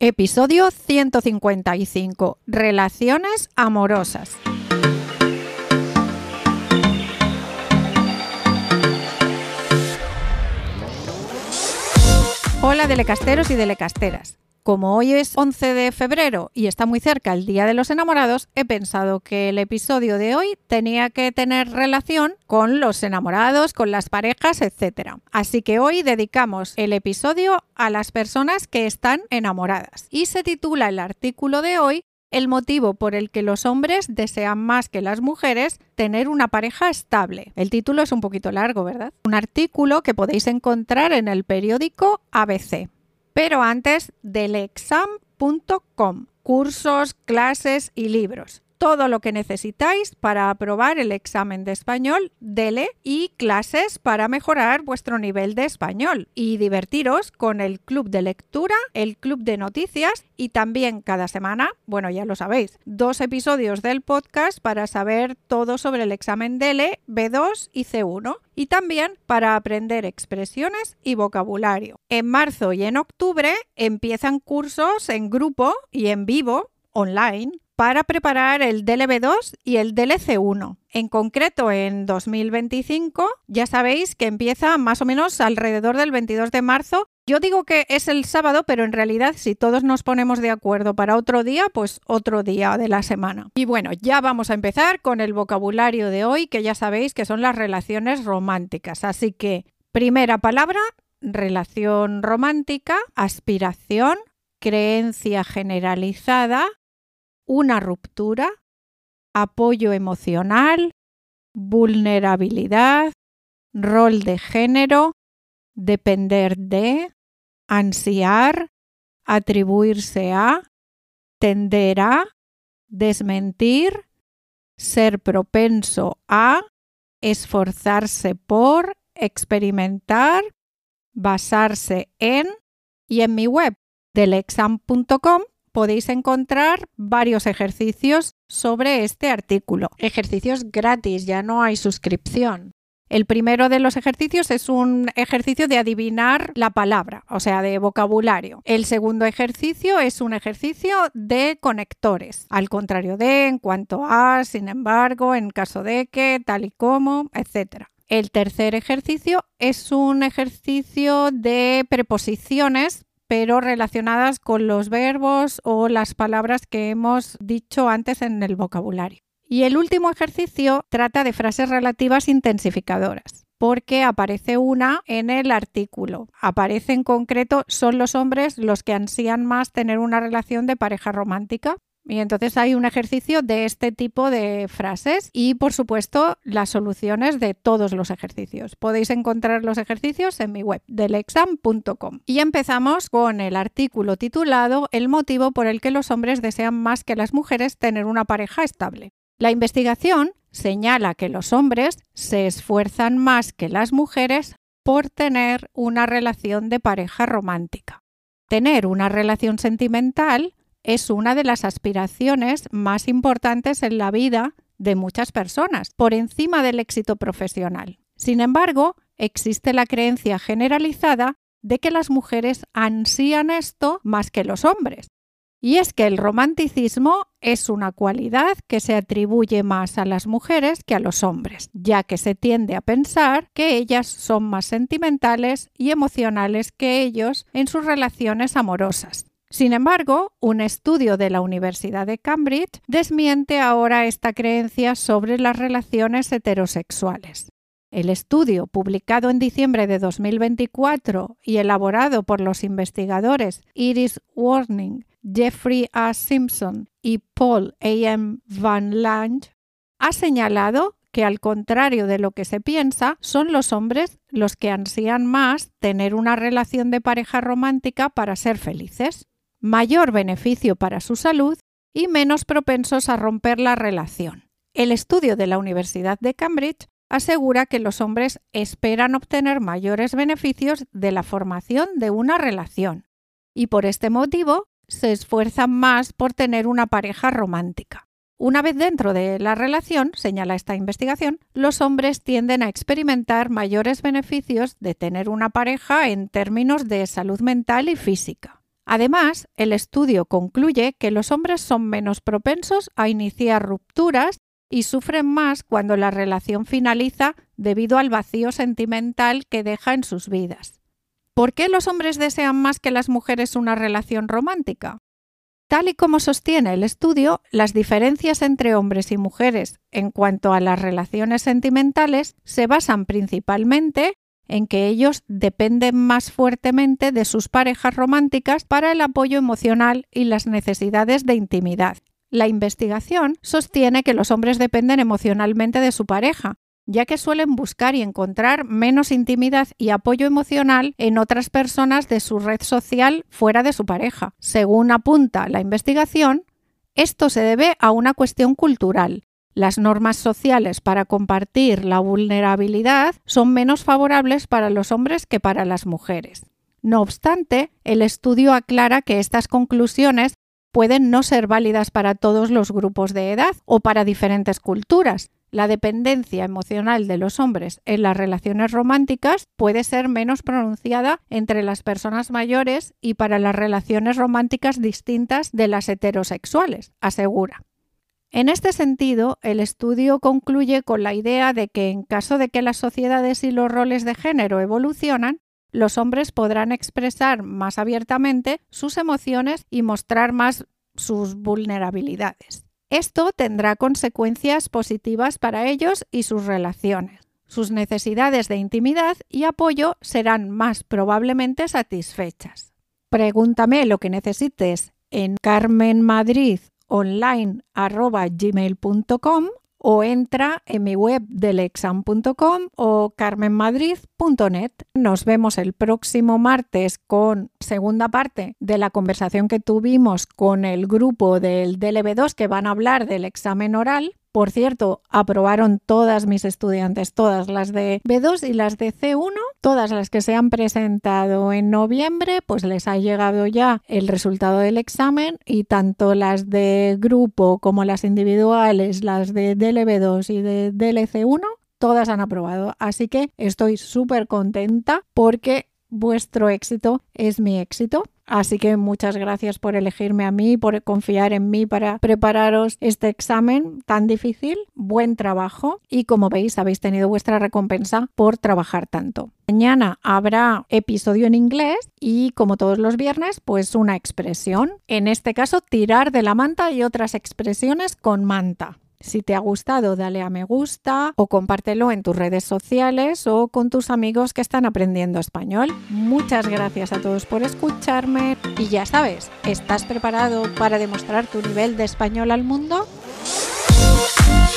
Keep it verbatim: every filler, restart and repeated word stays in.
Episodio ciento cincuenta y cinco. Relaciones amorosas. Hola delecasteros y delecasteras. Como hoy es once de febrero y está muy cerca el Día de los Enamorados, he pensado que el episodio de hoy tenía que tener relación con los enamorados, con las parejas, etcétera. Así que hoy dedicamos el episodio a las personas que están enamoradas. Y se titula el artículo de hoy El motivo por el que los hombres desean más que las mujeres tener una pareja estable. El título es un poquito largo, ¿verdad? Un artículo que podéis encontrar en el periódico A B C. Pero antes, delexam punto com, cursos, clases y libros. Todo lo que necesitáis para aprobar el examen de español D E L E y clases para mejorar vuestro nivel de español. Y divertiros con el club de lectura, el club de noticias y también cada semana, bueno ya lo sabéis, dos episodios del podcast para saber todo sobre el examen D E L E B dos y C uno. Y también para aprender expresiones y vocabulario. En marzo y en octubre empiezan cursos en grupo y en vivo, online, para preparar el D E L E B dos y el D E L E C uno. En concreto, en dos mil veinticinco, ya sabéis que empieza más o menos alrededor del veintidós de marzo. Yo digo que es el sábado, pero en realidad si todos nos ponemos de acuerdo para otro día, pues otro día de la semana. Y bueno, ya vamos a empezar con el vocabulario de hoy, que ya sabéis que son las relaciones románticas. Así que, primera palabra, relación romántica, aspiración, creencia generalizada, una ruptura, apoyo emocional, vulnerabilidad, rol de género, depender de, ansiar, atribuirse a, tender a, desmentir, ser propenso a, esforzarse por, experimentar, basarse en. Y en mi web delexam punto com podéis encontrar varios ejercicios sobre este artículo. Ejercicios gratis, ya no hay suscripción. El primero de los ejercicios es un ejercicio de adivinar la palabra, o sea, de vocabulario. El segundo ejercicio es un ejercicio de conectores, al contrario de, en cuanto a, sin embargo, en caso de que, tal y como, etcétera. El tercer ejercicio es un ejercicio de preposiciones, pero relacionadas con los verbos o las palabras que hemos dicho antes en el vocabulario. Y el último ejercicio trata de frases relativas intensificadoras, porque aparece una en el artículo. Aparece en concreto, son los hombres los que ansían más tener una relación de pareja romántica. Y entonces hay un ejercicio de este tipo de frases y, por supuesto, las soluciones de todos los ejercicios. Podéis encontrar los ejercicios en mi web, delexam punto com. Y empezamos con el artículo titulado El motivo por el que los hombres desean más que las mujeres tener una pareja estable. La investigación señala que los hombres se esfuerzan más que las mujeres por tener una relación de pareja romántica. Tener una relación sentimental es una de las aspiraciones más importantes en la vida de muchas personas, por encima del éxito profesional. Sin embargo, existe la creencia generalizada de que las mujeres ansían esto más que los hombres. Y es que el romanticismo es una cualidad que se atribuye más a las mujeres que a los hombres, ya que se tiende a pensar que ellas son más sentimentales y emocionales que ellos en sus relaciones amorosas. Sin embargo, un estudio de la Universidad de Cambridge desmiente ahora esta creencia sobre las relaciones heterosexuales. El estudio, publicado en diciembre de dos mil veinticuatro y elaborado por los investigadores Iris Warning, Jeffrey A. Simpson y Paul A M Van Lange, ha señalado que, al contrario de lo que se piensa, son los hombres los que ansían más tener una relación de pareja romántica para ser felices, mayor beneficio para su salud y menos propensos a romper la relación. El estudio de la Universidad de Cambridge asegura que los hombres esperan obtener mayores beneficios de la formación de una relación y por este motivo se esfuerzan más por tener una pareja romántica. Una vez dentro de la relación, señala esta investigación, los hombres tienden a experimentar mayores beneficios de tener una pareja en términos de salud mental y física. Además, el estudio concluye que los hombres son menos propensos a iniciar rupturas y sufren más cuando la relación finaliza debido al vacío sentimental que deja en sus vidas. ¿Por qué los hombres desean más que las mujeres una relación romántica? Tal y como sostiene el estudio, las diferencias entre hombres y mujeres en cuanto a las relaciones sentimentales se basan principalmente en que ellos dependen más fuertemente de sus parejas románticas para el apoyo emocional y las necesidades de intimidad. La investigación sostiene que los hombres dependen emocionalmente de su pareja, ya que suelen buscar y encontrar menos intimidad y apoyo emocional en otras personas de su red social fuera de su pareja. Según apunta la investigación, esto se debe a una cuestión cultural. Las normas sociales para compartir la vulnerabilidad son menos favorables para los hombres que para las mujeres. No obstante, el estudio aclara que estas conclusiones pueden no ser válidas para todos los grupos de edad o para diferentes culturas. La dependencia emocional de los hombres en las relaciones románticas puede ser menos pronunciada entre las personas mayores y para las relaciones románticas distintas de las heterosexuales, asegura. En este sentido, el estudio concluye con la idea de que en caso de que las sociedades y los roles de género evolucionan, los hombres podrán expresar más abiertamente sus emociones y mostrar más sus vulnerabilidades. Esto tendrá consecuencias positivas para ellos y sus relaciones. Sus necesidades de intimidad y apoyo serán más probablemente satisfechas. Pregúntame lo que necesites en carmenmadridonline arroba gmail punto com o entra en mi web delexam punto com o carmenmadrid punto net. Nos vemos el próximo martes con segunda parte de la conversación que tuvimos con el grupo del D L B dos que van a hablar del examen oral. Por cierto, aprobaron todas mis estudiantes, todas las de B dos y las de C uno, todas las que se han presentado en noviembre, pues les ha llegado ya el resultado del examen y tanto las de grupo como las individuales, las de D L B dos y de D L C uno, todas han aprobado. Así que estoy súper contenta porque vuestro éxito es mi éxito. Así que muchas gracias por elegirme a mí, por confiar en mí para prepararos este examen tan difícil. Buen trabajo y como veis habéis tenido vuestra recompensa por trabajar tanto. Mañana habrá episodio en inglés y como todos los viernes pues una expresión. En este caso tirar de la manta y otras expresiones con manta. Si te ha gustado, dale a me gusta o compártelo en tus redes sociales o con tus amigos que están aprendiendo español. Muchas gracias a todos por escucharme y ya sabes, ¿estás preparado para demostrar tu nivel de español al mundo?